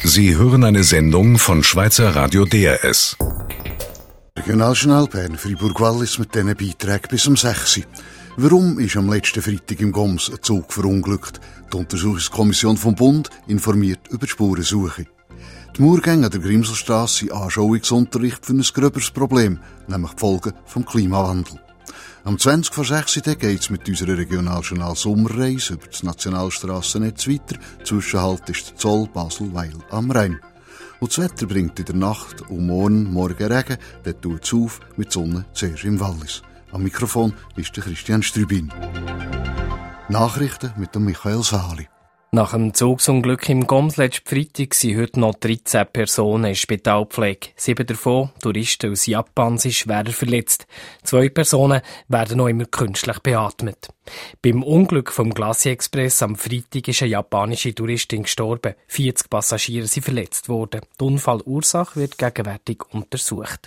Sie hören eine Sendung von Schweizer Radio DRS. Regionaljournal Bern, Fribourg-Wallis mit diesen Beiträgen bis um 6 Uhr. Warum ist am letzten Freitag im Goms ein Zug verunglückt? Die Untersuchungskommission vom Bund informiert über die Spurensuche. Die Murgänge an der Grimselstrasse sind Anschauungsunterricht für ein gröberes Problem, nämlich die Folgen vom Klimawandel. Am 20 vor 6 Uhr geht es mit unserer Regionaljournal Sommerreise über das Nationalstrassennetz weiter. Zwischenhalt ist der Zoll Basel-Weil am Rhein. Und das Wetter bringt in der Nacht und morgen Regen, dann tut es auf mit Sonne zuerst im Wallis. Am Mikrofon ist der Christian Strübin. Nachrichten mit dem Michael Sali. Nach dem Zugsunglück im Goms letzten Freitag sind heute noch 13 Personen in Spitalpflege. 7 davon, Touristen aus Japan, sind schwerer verletzt. 2 Personen werden noch immer künstlich beatmet. Beim Unglück vom Glacier Express am Freitag ist eine japanische Touristin gestorben. 40 Passagiere sind verletzt worden. Die Unfallursache wird gegenwärtig untersucht.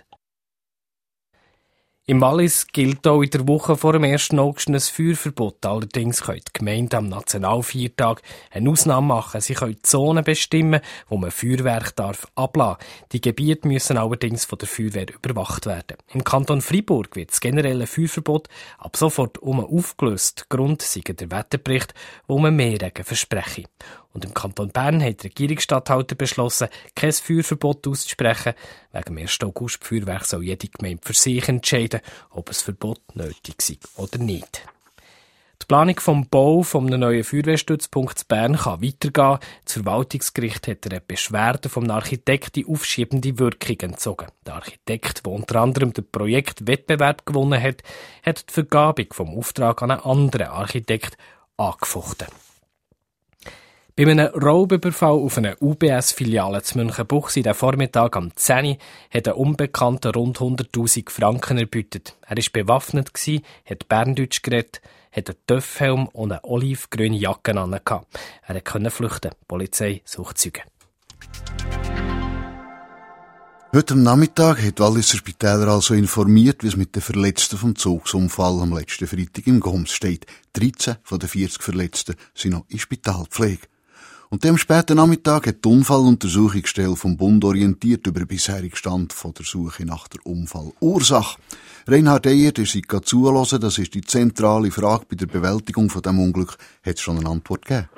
Im Wallis gilt auch in der Woche vor dem 1. August ein Feuerverbot. Allerdings können die Gemeinden am Nationalviertag eine Ausnahme machen. Sie können Zonen bestimmen, wo man Feuerwerk ablassen darf. Die Gebiete müssen allerdings von der Feuerwehr überwacht werden. Im Kanton Freiburg wird das generelle Feuerverbot ab sofort aufgelöst. Grund sei der Wetterbericht, wo man mehr Regen verspreche. Und im Kanton Bern hat der Regierungsstatthalter beschlossen, kein Feuerverbot auszusprechen. Wegen dem 1. August Feuerwerk soll jede Gemeinde für sich entscheiden, ob ein Verbot nötig sei oder nicht. Die Planung vom Bau eines neuen Feuerwehrstützpunkts Bern kann weitergehen. Das Verwaltungsgericht hat einer Beschwerde vom Architekt die aufschiebende Wirkung entzogen. Der Architekt, der unter anderem den Projektwettbewerb gewonnen hat, hat die Vergabung vom Auftrag an einen anderen Architekt angefochten. Bei einem Raubüberfall auf eine UBS-Filiale zu Münchenbuchsee den Vormittag am 10 Uhr hat ein Unbekannter rund 100'000 Franken erbeutet. Er war bewaffnet, hat Berndeutsch geredet, hat einen Töffhelm und eine olivgrüne Jacke an. Er konnte flüchten. Die Polizei sucht Zeugen. Heute am Nachmittag hat die Walliser Spitäler also informiert, wie es mit den Verletzten vom Zugsunfall am letzten Freitag im Goms steht. 13 von den 40 Verletzten sind noch in Spitalpflege. Und am späten Nachmittag hat die Unfalluntersuchungsstelle vom Bund orientiert über den bisherigen Stand von der Suche nach der Unfallursache. Reinhard Eyer, der sich zuhören, das ist die zentrale Frage bei der Bewältigung von diesem Unglück. Hat es schon eine Antwort gegeben?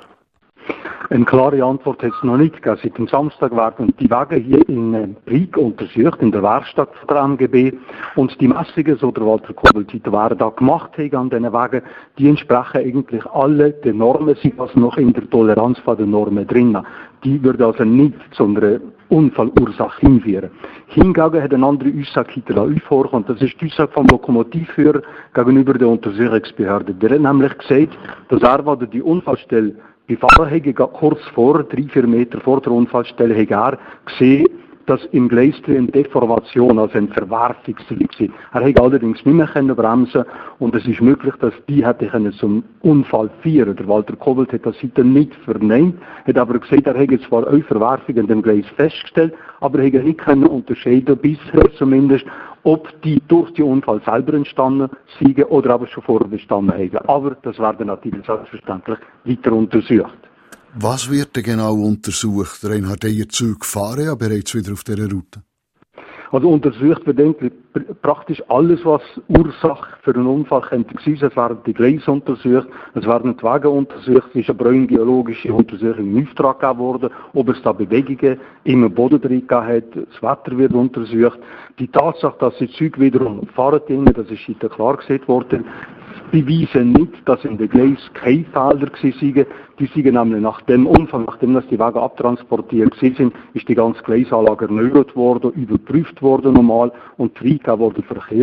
Eine klare Antwort hat es noch nicht gegeben. Seit dem Samstag werden die Wege hier in Brieg untersucht, in der Werkstatt der MGB. Und die Messungen, so der Walter Kobelt heute waren da gemacht haben an diesen Wegen, die entsprechen eigentlich alle den Normen, sind also noch in der Toleranz von den Normen drin. Die würde also nicht zu einer Unfallursache hinführen. Hingegen hat eine andere Aussage heute vorgekommen. Das ist die Aussage vom Lokomotivführer gegenüber der Untersuchungsbehörde. Der hat nämlich gesagt, dass er, wo die Unfallstelle gefahren habe, kurz vor, 3-4 Meter vor der Unfallstelle, habe er gesehen, dass im Gleis eine Deformation, also eine Verwerfung war. Er hätte allerdings nicht mehr bremsen und es ist möglich, dass die hätte zum Unfall führen. Der Walter Kobelt hat das heute nicht verneint, hat aber gesagt, er hätte zwar auch Verwerfungen in dem Gleis festgestellt, aber er hätte nicht unterscheiden, bisher zumindest, ob die durch den Unfall selber entstanden sind oder aber schon vorher bestanden haben. Aber das werden natürlich selbstverständlich weiter untersucht. Was wird denn genau untersucht? Reinhard Eyer, Züge fahren ja bereits wieder auf dieser Route. Also untersucht wird eigentlich praktisch alles, was Ursache für einen Unfall könnte sein. Es werden die Gleise untersucht, es werden die Wege untersucht, es ist eine biologische Untersuchung in Auftrag gegeben worden, ob es da Bewegungen im Boden drin gegeben hat, das Wetter wird untersucht. Die Tatsache, dass die Züge wiederum fahren, das ist heute klar gesehen worden, beweisen nicht, dass in den Gleis keine Felder waren. Die sind nämlich nach dem Unfall, nachdem dass die Wege abtransportiert sind, ist die ganze Gleisanlage erneuert worden, überprüft worden normal und freigegeben worden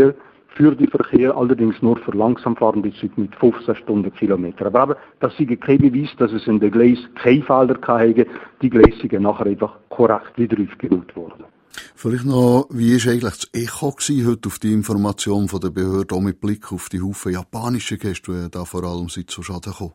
für den Verkehr, allerdings nur für langsam fahrende Züge mit 15 Stundenkilometer. Aber eben, das ist kein Beweis, dass es in den Gleis keine Felder hatte. Die Gleise sind nachher einfach korrekt wieder aufgebaut worden. Vielleicht noch, wie war eigentlich das Echo heute auf die Information von der Behörde, auch mit Blick auf die Haufen japanischen Gäste, die da vor allem zu Schaden kommen?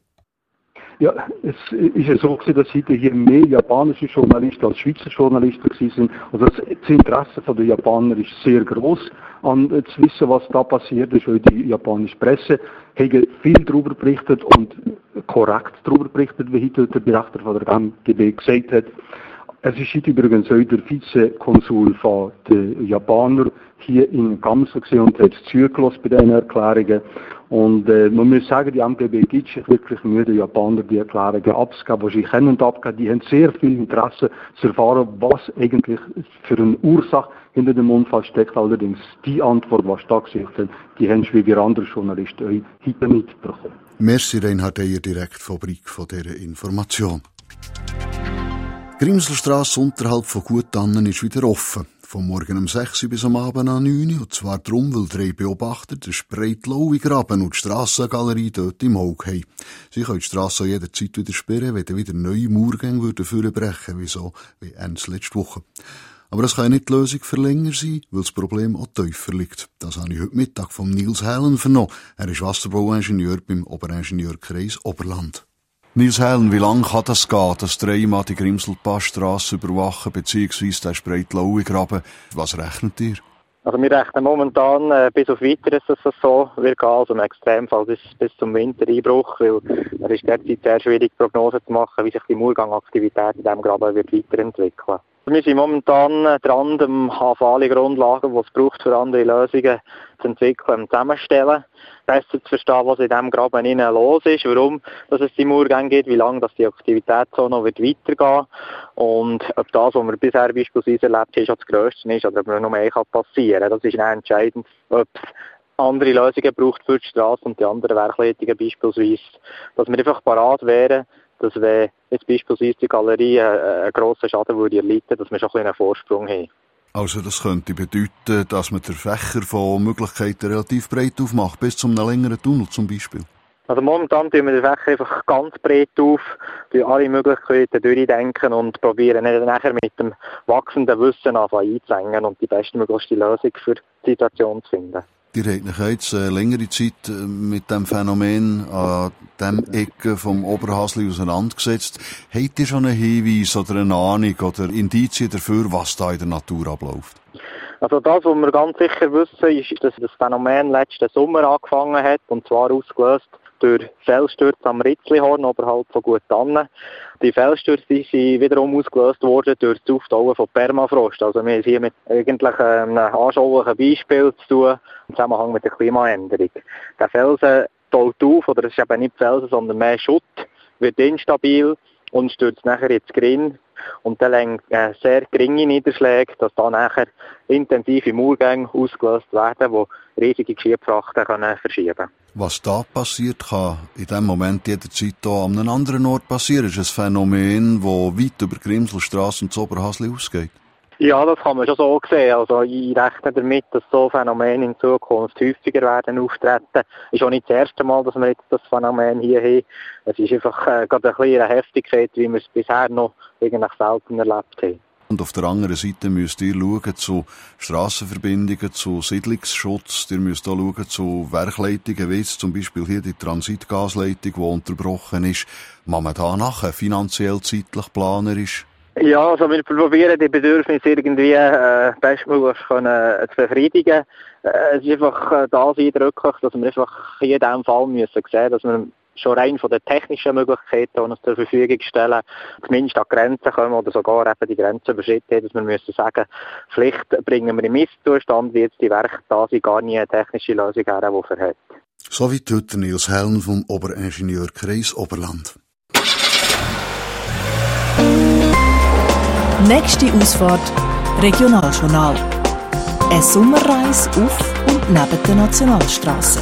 Ja, es ist ja so gewesen, dass heute hier mehr japanische Journalisten als Schweizer Journalisten sind. Also das Interesse der Japaner ist sehr groß, an zu wissen, was da passiert ist, weil die japanische Presse hat viel darüber berichtet und korrekt darüber berichtet, wie heute der Berichter von der MGB gesagt hat. Es ist heute übrigens auch der Vizekonsul von den Japanern hier in Gamsen und hat zugelassen bei diesen Erklärungen. Und man muss sagen, die MGB gibt sich wirklich Mühe, den Japanern die Erklärungen abzugeben, die sie können abgeben. Die haben sehr viel Interesse zu erfahren, was eigentlich für eine Ursache hinter dem Unfall steckt. Allerdings die Antwort, die stattgefunden hat, die haben schon wie wir andere Journalisten euch heute nicht bekommen. Merci Reinhard Eyer, Direktfabrik von dieser Information. Die Grimselstrasse unterhalb von Gutannen ist wieder offen. Vom Morgen um 6 Uhr bis am Abend um 9 Uhr. Und zwar darum, weil 3 Beobachter den Spreit-Lowi-Graben und die Strassengalerie dort im Auge haben. Sie können die Strasse jederzeit wieder sperren, wenn wieder neue Mauergänge vorbrechen würden, wie Ende letzte Woche. Aber das kann nicht die Lösung für länger sein, weil das Problem auch tiefer liegt. Das habe ich heute Mittag von Nils Hälen vernommen. Er ist Wasserbauingenieur beim Oberingenieurkreis Oberland. Nils Hälen, wie lange kann das gehen, dass die Reimann die Grimselpassstrasse überwachen, beziehungsweise den Spreit-Lowi-Graben? Was rechnet ihr? Also wir rechnen momentan bis auf Weiteres, dass das so wird gehen, also im Extremfall bis zum Wintereinbruch, weil es ist derzeit sehr schwierig, Prognosen zu machen, wie sich die Murgangaktivität in diesem Graben wird weiterentwickeln. Wir sind momentan dran, alle Grundlagen, die es braucht, für andere Lösungen zu entwickeln und zusammenstellen. Besser zu verstehen, was in diesem Graben innen los ist, warum dass es die Murgänge gibt, wie lange dass die Aktivität so noch weitergehen wird und ob das, was wir bisher beispielsweise erlebt haben, schon das Grösste ist oder ob noch mehr passieren kann. Das ist dann entscheidend, ob es andere Lösungen braucht für die Straße und die anderen Werkleitungen beispielsweise, dass wir einfach parat wären, dass wenn jetzt beispielsweise die Galerie einen grossen Schaden würde erleiden, dass wir schon einen Vorsprung haben. Also das könnte bedeuten, dass man den Fächer von Möglichkeiten relativ breit aufmacht, bis zu einem längeren Tunnel zum Beispiel. Also momentan tun wir den Fächer einfach ganz breit auf, alle Möglichkeiten durchdenken und probieren dann nachher mit dem wachsenden Wissen einzuhängen und die bestmöglichste Lösung für die Situation zu finden. Ihr habt euch jetzt längere Zeit mit dem Phänomen an dem Ecke vom Oberhasli auseinandergesetzt. Habt ihr schon einen Hinweis oder eine Ahnung oder Indizien dafür, was da in der Natur abläuft? Also das, was wir ganz sicher wissen, ist, dass das Phänomen letzten Sommer angefangen hat, und zwar ausgelöst durch Felsstürze am Ritzlihorn oberhalb von Gutannen. Die Felsstürze sind wiederum ausgelöst worden durch das Auftauen von Permafrost. Also wir haben hier mit eigentlich einem anschaulichen Beispiel zu tun im Zusammenhang mit der Klimaänderung. Der Felsen taut auf, oder es ist eben nicht Felsen, sondern mehr Schutt, wird instabil und stürzt nachher ins Grinn. Und dann lenkt sehr geringe Niederschläge, dass da nachher intensive Murgänge ausgelöst werden, die riesige Geschiebfrachten verschieben können. Was da passiert, kann in diesem Moment jederzeit hier an einem anderen Ort passieren. Das ist ein Phänomen, das weit über die Grimselstrasse und das Oberhasli ausgeht. Ja, das kann man schon so sehen. Also ich rechne damit, dass so Phänomene in Zukunft häufiger werden auftreten. Ist auch nicht das erste Mal, dass wir jetzt das Phänomen hier haben. Es ist einfach gerade ein bisschen eine Heftigkeit, wie wir es bisher noch eigentlich selten erlebt haben. Und auf der anderen Seite müsst ihr schauen zu Strassenverbindungen, zu Siedlungsschutz. Ihr müsst auch schauen zu Werkleitungen, wie jetzt zum Beispiel hier die Transitgasleitung, die unterbrochen ist. Kann man da nachher finanziell, zeitlich, planerisch? Ja, also wir probieren die Bedürfnisse irgendwie bestmöglich zu befriedigen. Es ist einfach das eindrücklich, dass wir einfach hier in diesem Fall müssen sehen, dass wir schon rein von den technischen Möglichkeiten, die uns zur Verfügung stellen, zumindest an die Grenzen kommen oder sogar eben die Grenzen überschritten haben, dass wir müssen sagen, vielleicht bringen wir im Ist-Zustand, wie jetzt die Werke da sind, gar nie eine technische Lösung her, die verhält. So wie heute Nils Hälen vom Oberingenieurkreis Oberland. Nächste Ausfahrt Regionaljournal. Eine Sommerreise auf und neben der Nationalstrasse.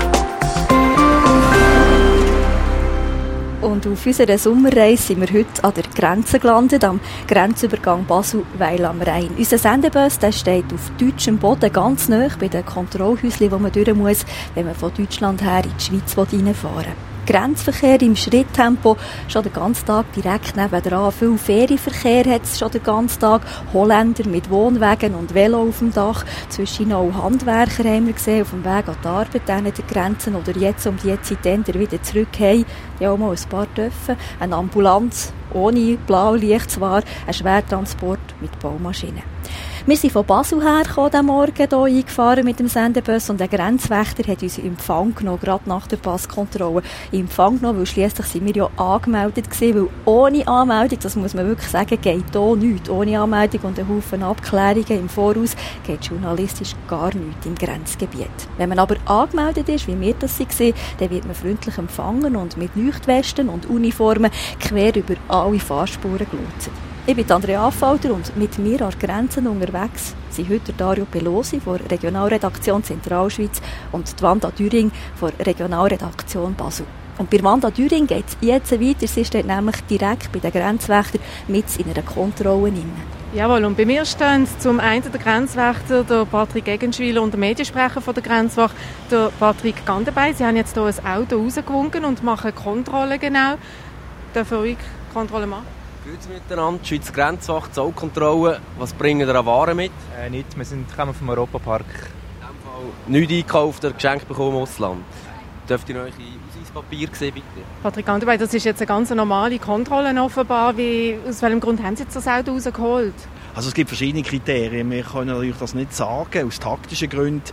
Und auf unserer Sommerreise sind wir heute an der Grenze gelandet, am Grenzübergang Basel-Weil am Rhein. Unser Sendebus der steht auf deutschem Boden, ganz nahe bei den Kontrollhäuschen, wo man durch muss, wenn man von Deutschland her in die Schweiz reinfahren will. Grenzverkehr im Schritttempo, schon den ganzen Tag direkt nebenan. Viel Ferienverkehr hat es schon den ganzen Tag. Holländer mit Wohnwagen und Velo auf dem Dach. Zwischen auch Handwerker haben wir gesehen, auf dem Weg an die Arbeit an den Grenzen oder jetzt um die Zeit wieder zurück haben. Ja, auch mal ein paar dürfen. Eine Ambulanz ohne Blaulicht zwar, ein Schwertransport mit Baumaschinen. Wir sind von Basel hergekommen, diesen Morgen hier eingefahren mit dem Sendebus und der Grenzwächter hat uns in Empfang genommen, gerade nach der Passkontrolle. In Empfang genommen, weil schliesslich sind wir ja angemeldet gewesen, weil ohne Anmeldung, das muss man wirklich sagen, geht hier nichts. Ohne Anmeldung und einen Haufen Abklärungen im Voraus geht journalistisch gar nichts im Grenzgebiet. Wenn man aber angemeldet ist, wie wir das waren, dann wird man freundlich empfangen und mit Leuchtwesten und Uniformen quer über alle Fahrspuren gelotst. Ich bin Andrea Affalter und mit mir an Grenzen unterwegs sind heute Dario Pelosi von der Regionalredaktion Zentralschweiz und Wanda Düring von der Regionalredaktion Basel. Und bei Wanda Düring geht es jetzt weiter. Sie steht nämlich direkt bei den Grenzwächtern mit in einer Kontrolle inne. Jawohl, und bei mir stehen zum einen der Grenzwächter, der Patrick Eggenschwiler, und der Mediensprecher von der Grenzwacht, der Patrick Gandenbein. Sie haben jetzt hier ein Auto rausgewunken und machen Kontrolle genau. Dürfen wir Kontrolle machen? Grüezi miteinander, die Schweizer Grenzwacht, Zollkontrolle. Was bringen ihr an Waren mit? Nichts, wir kommen vom Europapark. In dem Fall nichts einkauft oder geschenkt bekommen im Ausland. Dürft ihr eure Ausweispapier sehen, bitte? Patrick Gandenbein, das ist jetzt eine ganz normale Kontrolle offenbar. Aus welchem Grund haben Sie jetzt das Auto rausgeholt? Also es gibt verschiedene Kriterien. Wir können natürlich das nicht sagen, aus taktischen Gründen.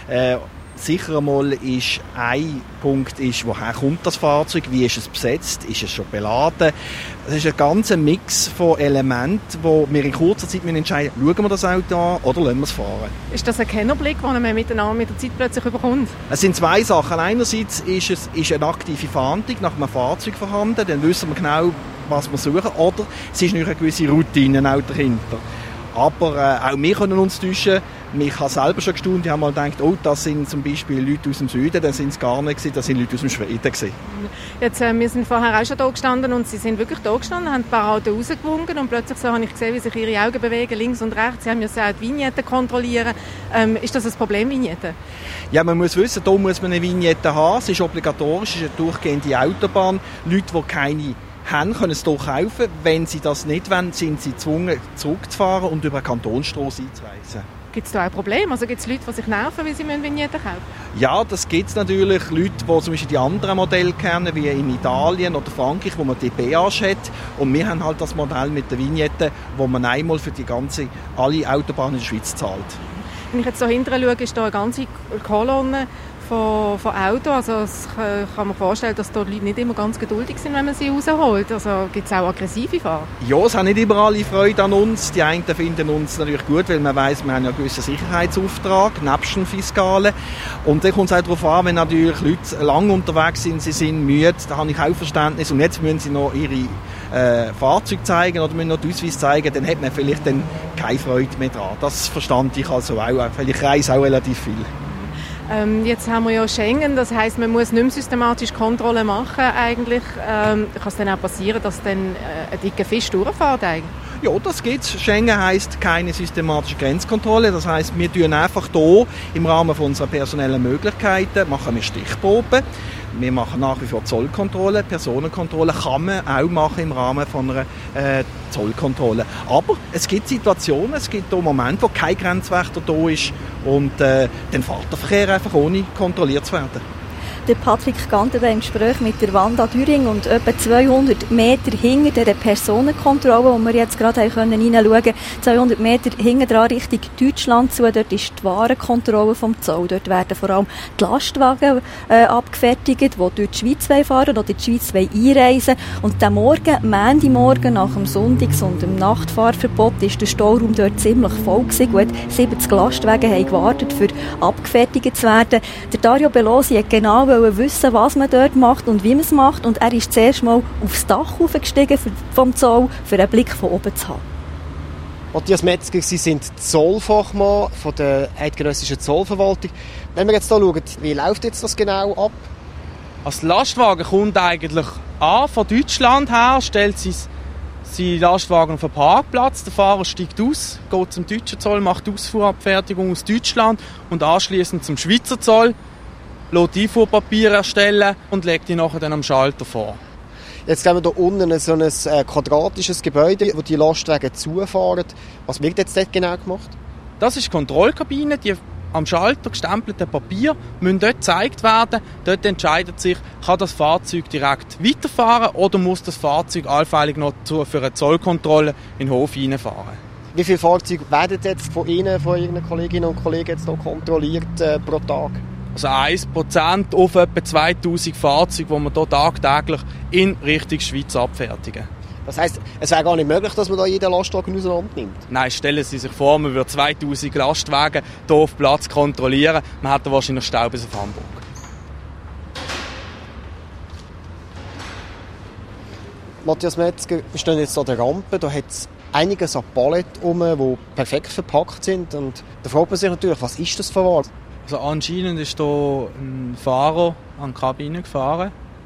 Sicher einmal ist ein Punkt, woher kommt das Fahrzeug, wie ist es besetzt, ist es schon beladen. Es ist ein ganzer Mix von Elementen, wo wir in kurzer Zeit entscheiden, schauen wir das Auto an oder lassen wir es fahren. Ist das ein Kennerblick, den man miteinander mit der Zeit plötzlich bekommt? Es sind zwei Sachen. Einerseits ist eine aktive Fahndung nach einem Fahrzeug vorhanden, dann wissen wir genau, was wir suchen, oder es ist eine gewisse Routine auch dahinter. Aber auch wir können uns täuschen. Ich habe selber schon gestaunt, ich habe mal gedacht, oh, das sind zum Beispiel Leute aus dem Süden, das sind es gar nicht gewesen, das sind Leute aus dem Schweden gewesen. Jetzt, wir sind vorher auch schon da gestanden und Sie sind wirklich da gestanden, haben ein paar Autos rausgewunken und plötzlich so habe ich gesehen, wie sich Ihre Augen bewegen, links und rechts. Sie haben müssen auch die Vignetten kontrollieren. Ist das ein Problem, Vignetten? Ja, man muss wissen, da muss man eine Vignette haben, es ist obligatorisch, es ist eine durchgehende Autobahn. Leute, die keine haben, können es hier kaufen. Wenn sie das nicht wollen, sind sie gezwungen, zurückzufahren und über eine Kantonsstrasse einzureisen. Gibt es da auch Probleme? Also gibt es Leute, die sich nerven, weil sie Vignetten kaufen müssen? Ja, das gibt es natürlich. Leute, die zum Beispiel die anderen Modelle kennen, wie in Italien oder Frankreich, wo man die Péage hat. Und wir haben halt das Modell mit der Vignette, wo man einmal für alle Autobahnen in der Schweiz zahlt. Wenn ich jetzt hier hinten schaue, ist da eine ganze Kolonne von Autos. Also es kann man vorstellen, dass dort Leute nicht immer ganz geduldig sind, wenn man sie rausholt. Also gibt es auch aggressive Fahrer? Ja, es haben nicht immer alle Freude an uns. Die einen finden uns natürlich gut, weil man weiss, wir haben ja einen gewissen Sicherheitsauftrag, nebst dem Fiskalen. Und dann kommt es auch darauf an, wenn natürlich Leute lang unterwegs sind, sie sind müde, da habe ich auch Verständnis. Und jetzt müssen sie noch ihre Fahrzeuge zeigen oder müssen noch die Ausweis zeigen, dann hat man vielleicht dann keine Freude mehr dran. Das verstand ich also auch. Ich reise auch relativ viel. Jetzt haben wir ja Schengen, das heisst, man muss nicht mehr systematisch Kontrollen machen eigentlich. Kann es dann auch passieren, dass dann ein dicker Fisch durchfährt eigentlich? Ja, das gibt's. Schengen heisst keine systematische Grenzkontrolle. Das heisst, wir tun einfach hier im Rahmen von unserer personellen Möglichkeiten machen wir Stichproben. Wir machen nach wie vor Zollkontrolle, Personenkontrolle kann man auch machen im Rahmen von einer Zollkontrolle. Aber es gibt Situationen, es gibt auch Momente, wo kein Grenzwächter da ist und dann fährt der Verkehr einfach ohne kontrolliert zu werden. Der Patrick Gandenbein im Gespräch mit der Wanda Düring und etwa 200 Meter hinter der Personenkontrolle, wo wir jetzt gerade hineinschauen können, 200 Meter hinten dran Richtung Deutschland zu, dort ist die Warenkontrolle vom Zoll. Dort werden vor allem die Lastwagen abgefertigt, die durch die Schweiz fahren oder in die Schweiz einreisen. Und am Montagmorgen nach dem Sonntags- und dem Nachtfahrverbot ist der Stauraum dort ziemlich voll gewesen. Gut 70 Lastwagen haben gewartet, für abgefertigt zu werden. Der Dario Pelosi hat genau wissen, was man dort macht und wie man es macht. Und er ist zuerst mal aufs Dach hochgestiegen vom Zoll, für einen Blick von oben zu haben. Matthias Metzger, Sie sind Zollfachmann von der Eidgenössischen Zollverwaltung. Wenn wir jetzt hier schauen, wie läuft jetzt das genau ab? Also der Lastwagen kommt eigentlich an von Deutschland her, stellt seinen Lastwagen auf den Parkplatz, der Fahrer steigt aus, geht zum deutschen Zoll, macht die Ausfuhrabfertigung aus Deutschland und anschliessend zum Schweizer Zoll, lässt die Einfuhrpapiere erstellen und legt die nachher dann am Schalter vor. Jetzt haben wir hier unten so ein quadratisches Gebäude, wo die Lastwagen zufahren. Was wird jetzt dort genau gemacht? Das ist die Kontrollkabine. Die am Schalter gestempelten Papiere müssen dort gezeigt werden. Dort entscheidet sich, kann das Fahrzeug direkt weiterfahren oder muss das Fahrzeug allfällig noch für eine Zollkontrolle in den Hof reinfahren. Wie viele Fahrzeuge werden jetzt von Ihnen, von Ihren Kolleginnen und Kollegen jetzt hier kontrolliert pro Tag? Also 1% auf etwa 2000 Fahrzeuge, die wir hier tagtäglich in Richtung Schweiz abfertigen. Das heisst, es wäre gar nicht möglich, dass man da jeden Lastwagen auseinandernimmt? Nein, stellen Sie sich vor, man würde 2000 Lastwagen hier auf Platz kontrollieren. Man hätte wahrscheinlich Stau bis auf Hamburg. Matthias Metzger, wir stehen jetzt an der Rampe. Da hat es einiges an Paletten die perfekt verpackt sind. Und da fragt man sich natürlich, was ist das für Ware? Also anscheinend ist hier ein Fahrer an die Kabine gefahren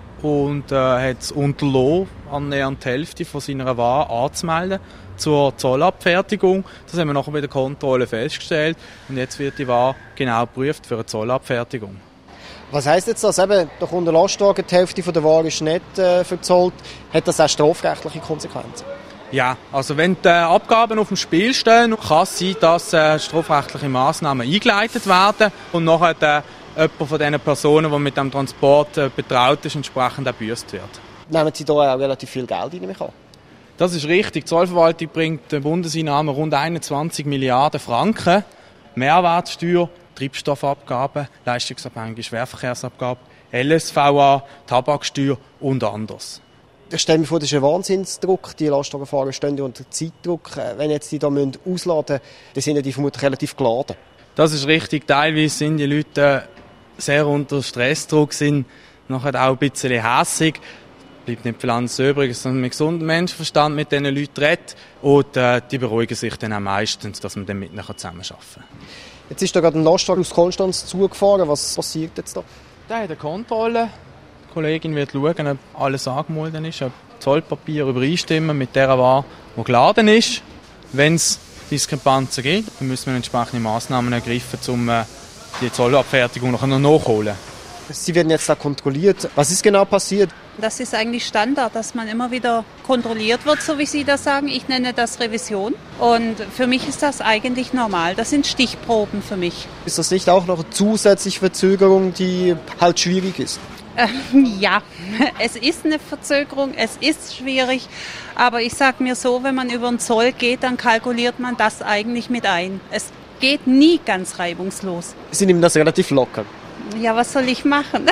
und hat es unterlassen, annähernd die Hälfte von seiner Ware anzumelden zur Zollabfertigung. Das haben wir nachher bei der Kontrolle festgestellt und jetzt wird die Ware genau geprüft für eine Zollabfertigung. Was heisst jetzt das? Eben, da kommt der Lastwagen, die Hälfte von der Ware ist nicht verzollt. Hat das auch strafrechtliche Konsequenzen? Ja, also wenn die Abgaben auf dem Spiel stehen, kann es sein, dass strafrechtliche Massnahmen eingeleitet werden und nachher jemand von diesen Personen, die mit dem Transport betraut ist, entsprechend auch gebüßt wird. Nehmen Sie da auch relativ viel Geld rein? Das ist richtig. Die Zollverwaltung bringt den Bundeseinnahmen rund 21 Milliarden Franken. Mehrwertsteuer, Treibstoffabgaben, leistungsabhängige Schwerverkehrsabgaben, LSVA, Tabaksteuer und anderes. Ich stelle mir vor, das ist ein Wahnsinnsdruck. Die Lastwagenfahrer stehen unter Zeitdruck. Wenn jetzt die da ausladen müssen, dann sind die vermutlich relativ geladen. Das ist richtig. Teilweise sind die Leute sehr unter Stressdruck, sind nachher auch ein bisschen hässig. Bleibt nicht viel anderes übrig, als mit gesundem Menschenverstand mit diesen Leuten redet. Und die beruhigen sich dann auch meistens, dass man dann mit ihnen zusammenarbeiten kann. Jetzt ist da gerade ein Lastwagen aus Konstanz zugefahren. Was passiert jetzt da? Der hat eine Kontrolle. Die Kollegin wird schauen, ob alles angemeldet ist, ob Zollpapiere übereinstimmen mit der Ware, die geladen ist. Wenn es Diskrepanzen gibt, dann müssen wir entsprechende Massnahmen ergreifen, um die Zollabfertigung noch nachholen. Sie werden jetzt da kontrolliert. Was ist genau passiert? Das ist eigentlich Standard, dass man immer wieder kontrolliert wird, so wie Sie das sagen. Ich nenne das Revision. Und für mich ist das eigentlich normal. Das sind Stichproben für mich. Ist das nicht auch noch eine zusätzliche Verzögerung, die halt schwierig ist? Ja, es ist eine Verzögerung, es ist schwierig. Aber ich sage mir so, wenn man über den Zoll geht, dann kalkuliert man das eigentlich mit ein. Es geht nie ganz reibungslos. Sie nehmen das relativ locker. Ja, was soll ich machen?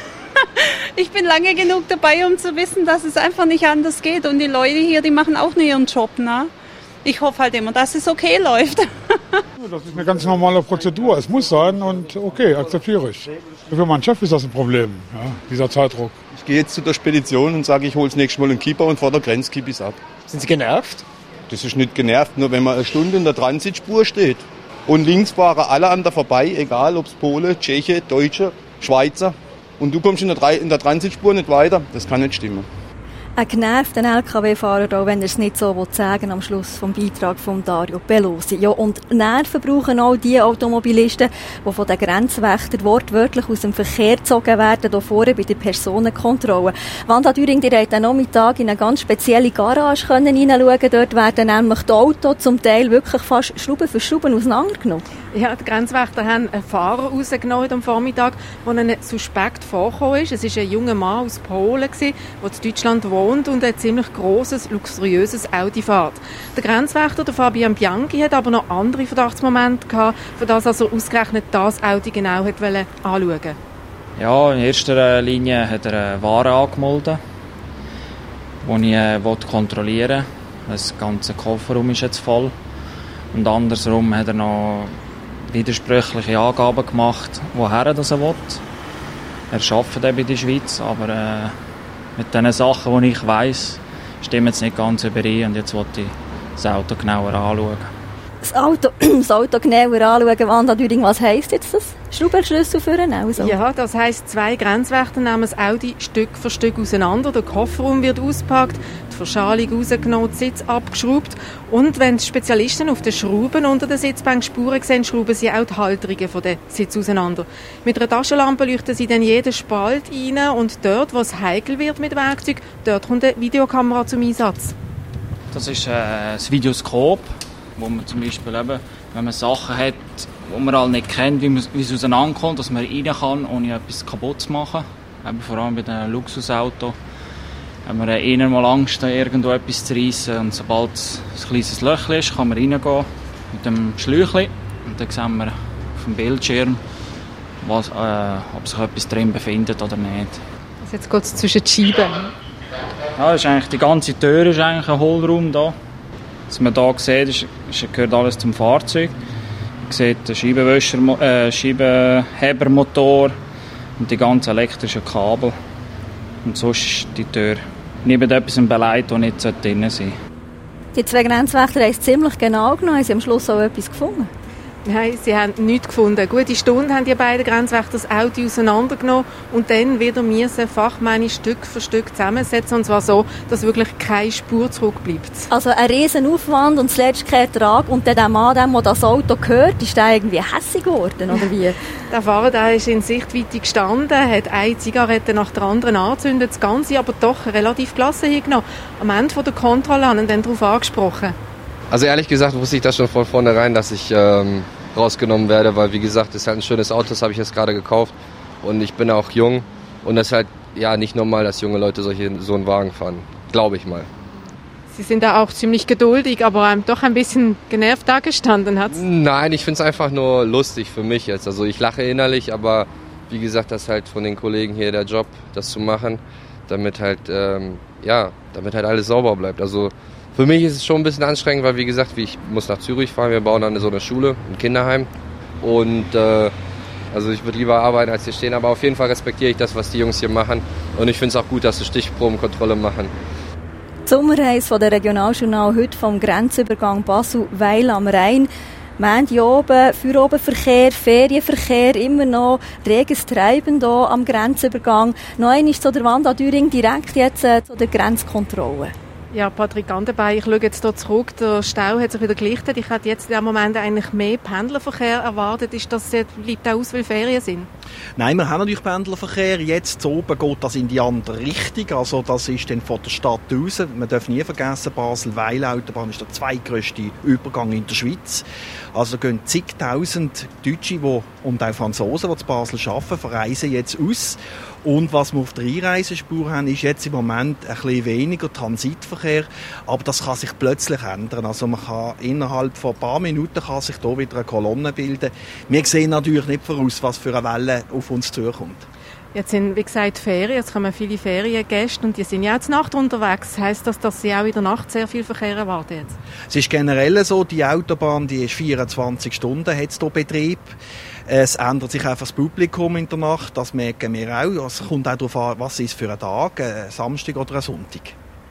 Ich bin lange genug dabei, um zu wissen, dass es einfach nicht anders geht. Und die Leute hier, die machen auch nur ihren Job, ne? Ich hoffe halt immer, dass es okay läuft. Das ist eine ganz normale Prozedur. Es muss sein und okay, akzeptiere ich. Für meinen Chef ist das ein Problem, ja, dieser Zeitdruck. Ich gehe jetzt zu der Spedition und sage, ich hole das nächste Mal einen Kipper und vor der Grenze kippe ich es ab. Sind Sie genervt? Das ist nicht genervt, nur wenn man eine Stunde in der Transitspur steht. Und links fahren alle an der vorbei, egal ob es Pole, Tscheche, Deutsche, Schweizer. Und du kommst in der Transitspur nicht weiter. Das kann nicht stimmen. Ein genervter LKW-Fahrer, auch wenn er es nicht so sagen will, am Schluss vom Beitrag von Dario Pelosi. Ja, und Nerven brauchen auch die Automobilisten, die von den Grenzwächtern wortwörtlich aus dem Verkehr gezogen werden, hier vorne bei der Personenkontrolle. Wanda Düring, ihr habt am Nachmittag in eine ganz spezielle Garage hineinschauen. Dort werden nämlich die Autos zum Teil wirklich fast Schrauben für Schrauben auseinandergenommen. Ja, die Grenzwächter haben einen Fahrer rausgenommen am Vormittag, der einen Suspekt vorgekommen ist. Es war ein junger Mann aus Polen, der in Deutschland wohnt und ein ziemlich grosses, luxuriöses Audi fährt. Der Grenzwächter, der Fabian Bianchi, hat aber noch andere Verdachtsmomente gehabt, für das er ausgerechnet das Audi genau anschauen wollte. Ja, in erster Linie hat er eine Ware angemeldet, die ich kontrollieren will. Das ganze Kofferraum ist jetzt voll. Und andersrum hat er noch widersprüchliche Angaben gemacht, woher er will. Er arbeitet eben in der Schweiz, aber mit den Sachen, die ich weiss, stimmen jetzt nicht ganz überein und jetzt wollte ich das Auto genauer anschauen. Das Auto genauer anschauen, Wanda Düring, was heisst jetzt das? Schraubenschlüssel für einen also? Ja, das heisst, 2 Grenzwächter nehmen das Audi Stück für Stück auseinander. Der Kofferraum wird ausgepackt, die Verschalung rausgenommen, der Sitz abgeschraubt. Und wenn die Spezialisten auf den Schrauben unter der Sitzbank Spuren sehen, schrauben sie auch die Halterungen von den Sitz auseinander. Mit einer Taschenlampe leuchten sie dann jeden Spalt rein und dort, wo es heikel wird mit Werkzeug, dort kommt eine Videokamera zum Einsatz. Das ist das Videoskop, wo man zum Beispiel eben, wenn man Sachen hat, die man halt nicht kennt, wie es auseinanderkommt, dass man rein kann, ohne etwas kaputt zu machen. Eben vor allem bei den Luxusautos haben wir eher mal Angst, irgendwo etwas zu reissen. Und sobald es ein kleines Löchchen ist, kann man reingehen mit dem Schläuchchen. Und dann sehen wir auf dem Bildschirm, ob sich etwas drin befindet oder nicht. Also jetzt geht es zwischen die Scheiben. Ja, ist eigentlich, die ganze Tür ist eigentlich ein Hohlraum da. Was man hier sieht, gehört alles zum Fahrzeug. Man sieht den Scheibenhebermotor und die ganzen elektrischen Kabel. Und sonst ist die Tür neben etwas beleidigt, das nicht drin sein sollte. Die zwei Grenzwächter haben es ziemlich genau genommen. Haben sie am Schluss auch etwas gefunden? Nein, sie haben nichts gefunden. Eine gute Stunde haben die beiden Grenzwächter das Auto auseinandergenommen und dann wieder müssen fachmännisch Stück für Stück zusammensetzen. Und zwar so, dass wirklich keine Spur zurückbleibt. Also ein riesen Aufwand und zuletzt kein Ertrag. Und dann der Mann, der das Auto gehört, ist der irgendwie hässig geworden, oder wie? Der Fahrer der ist in Sichtweite gestanden, hat eine Zigarette nach der anderen angezündet, das Ganze aber doch relativ gelassen hingenommen. Am Ende der Kontrolle haben ihn dann darauf angesprochen. Also ehrlich gesagt wusste ich das schon von vornherein, dass ich rausgenommen werde, weil wie gesagt, das ist halt ein schönes Auto, das habe ich jetzt gerade gekauft und ich bin auch jung und das ist halt ja nicht normal, dass junge Leute so einen Wagen fahren, glaube ich mal. Sie sind da auch ziemlich geduldig, aber doch ein bisschen genervt dagestanden, hat's? Nein, ich finde es einfach nur lustig für mich jetzt, also ich lache innerlich, aber wie gesagt, das ist halt von den Kollegen hier der Job, das zu machen, damit halt alles sauber bleibt, also für mich ist es schon ein bisschen anstrengend, weil wie gesagt, ich muss nach Zürich fahren, wir bauen dann so eine Schule, ein Kinderheim und also ich würde lieber arbeiten als hier stehen, aber auf jeden Fall respektiere ich das, was die Jungs hier machen und ich finde es auch gut, dass sie Stichprobenkontrolle machen. Die Sommerreise von der Regionaljournal heute vom Grenzübergang Basel-Weil am Rhein. Montag oben, Feierabendverkehr, Ferienverkehr, immer noch reges Treiben hier am Grenzübergang. Noch einmal zu der Wanda Düring, direkt jetzt zu der Grenzkontrolle. Ja, Patrick Gandenbein, ich schaue jetzt hier zurück. Der Stau hat sich wieder gelichtet. Ich hätte jetzt in diesem Moment eigentlich mehr Pendlerverkehr erwartet. Bleibt das aus, weil Ferien sind? Nein, wir haben natürlich Pendlerverkehr. Jetzt oben geht das in die andere Richtung. Also das ist dann von der Stadt raus. Man darf nie vergessen, Basel-Weil-Autobahn ist der zweitgrösste Übergang in der Schweiz. Also gehen zigtausend Deutsche und auch Franzosen, die in Basel arbeiten, verreisen jetzt aus. Und was wir auf der Einreisespur haben, ist jetzt im Moment ein bisschen weniger Transitverkehr. Aber das kann sich plötzlich ändern. Also man kann innerhalb von ein paar Minuten kann sich hier wieder eine Kolonne bilden. Wir sehen natürlich nicht voraus, was für eine Welle auf uns zukommt. Jetzt sind, wie gesagt, Ferien. Jetzt kommen viele Feriengäste und die sind ja jetzt Nacht unterwegs. Heisst das, dass sie auch in der Nacht sehr viel Verkehr erwarten jetzt? Es ist generell so, die Autobahn, die ist 24 Stunden, hat hier Betrieb. Es ändert sich einfach das Publikum in der Nacht, das merken wir auch. Es kommt auch darauf an, was ist für ein Tag, ein Samstag oder ein Sonntag.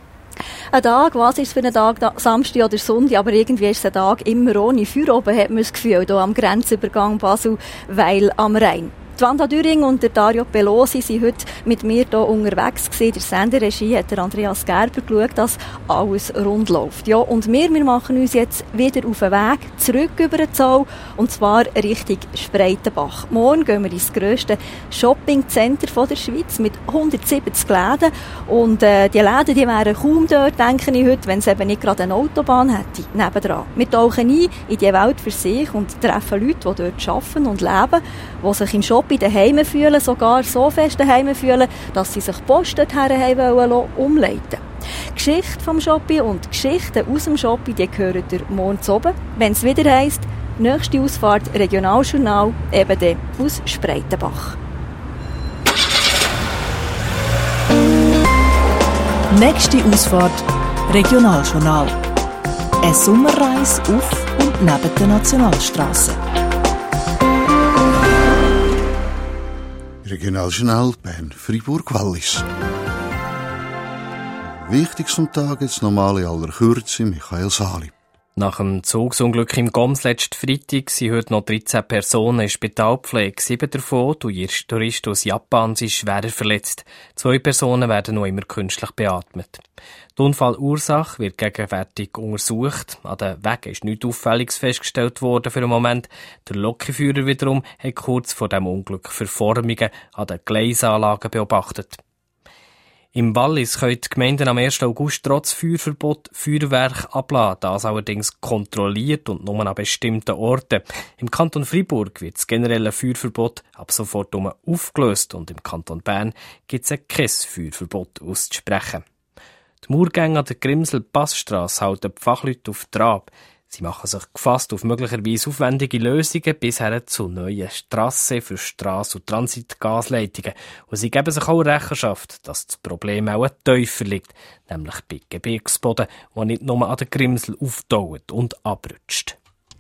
Ein Tag, was ist es für ein Tag, Samstag oder Sonntag, aber irgendwie ist es ein Tag immer ohne Feierabend, hat man das Gefühl, hier am Grenzübergang Basel-Weil am Rhein. Die Wanda Düring und der Dario Pelosi sind heute mit mir hier unterwegs gewesen. Der Senderegie hat der Andreas Gerber geschaut, dass alles rund läuft. Ja, und wir machen uns jetzt wieder auf den Weg zurück über den Zoll, und zwar Richtung Spreitenbach. Morgen gehen wir ins grösste Shoppingcenter der Schweiz mit 170 Läden. Und die Läden, die wären kaum dort, denke ich heute, wenn es eben nicht gerade eine Autobahn hätte, nebendran. Wir tauchen ein in die Welt für sich und treffen Leute, die dort arbeiten und leben, die sich im Shopping daheim fühlen, sogar so fest daheim fühlen, dass sie sich die Post dorthin wollen umleiten. Geschichte vom Shopping und Geschichten aus dem Shopping, die gehören ihr morgen zu oben, wenn es wieder heisst, nächste Ausfahrt Regionaljournal, eben der aus Spreitenbach. Nächste Ausfahrt Regionaljournal. Eine Sommerreise auf und neben der Nationalstrasse. Regionaljournal Bern-Fribourg-Wallis. Wichtigst zum Tag jetzt nochmal in aller Kürze Michael Sali. Nach dem Zugsunglück im Goms letzten Freitag sind heute noch 13 Personen in Spitalpflege. 7 davon, Touristen aus Japan, sind schwerer verletzt. 2 Personen werden noch immer künstlich beatmet. Die Unfallursache wird gegenwärtig untersucht. An den Wegen ist nichts Auffälliges festgestellt worden für den Moment. Der Lokführer wiederum hat kurz vor dem Unglück Verformungen an den Gleisanlagen beobachtet. Im Wallis können die Gemeinden am 1. August trotz Feuerverbot Feuerwerk ablassen, das allerdings kontrolliert und nur an bestimmten Orten. Im Kanton Freiburg wird das generelle Feuerverbot ab sofort aufgelöst und im Kanton Bern gibt es kein Feuerverbot auszusprechen. Die Murgänge an der Grimsel-Passstrasse halten die Fachleute auf Trab. Sie machen sich gefasst auf möglicherweise aufwendige Lösungen bis hin zu neuen Trassen für Strasse- und Transitgasleitungen. Und sie geben sich auch Rechenschaft, dass das Problem auch tiefer liegt, nämlich bei Gebirgsboden, der nicht nur an der Grimsel auftaut und abrutscht.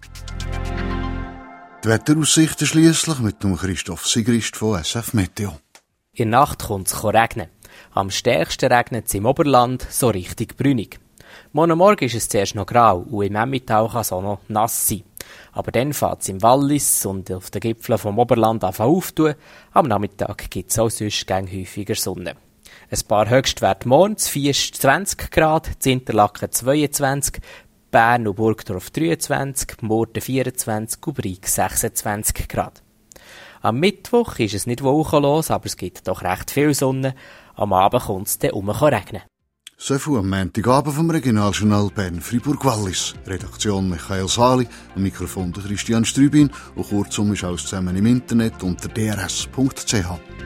Die Wetteraussichten schliesslich mit dem Christoph Sigrist von SF Meteo. In der Nacht kommt es regnen. Am stärksten regnet es im Oberland, so richtig brünig. Morgen ist es zuerst noch grau und im Emmental kann es auch noch nass sein. Aber dann fährt es im Wallis und auf den Gipfeln vom Oberland auftun. Am Nachmittag gibt es auch sonst häufiger Sonne. Ein paar Höchstwerte morgens, 24 Grad, in Interlaken 22, Bern und Burgdorf 23, Murten 24 und Brig 26 Grad. Am Mittwoch ist es nicht wolkenlos, aber es gibt doch recht viel Sonne. Am Abend kommt es dann regnen. So viel am Montagabend vom Regionaljournal Bern Fribourg-Wallis. Redaktion Michael Sali, am Mikrofon der Christian Strübin und kurzum ist alles zusammen im Internet unter drs.ch.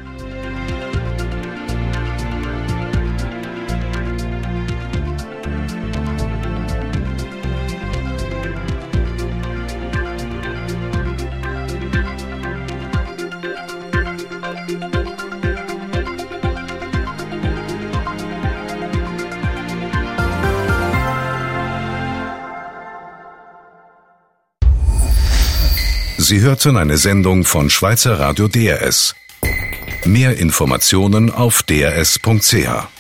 Sie hörten eine Sendung von Schweizer Radio DRS. Mehr Informationen auf drs.ch.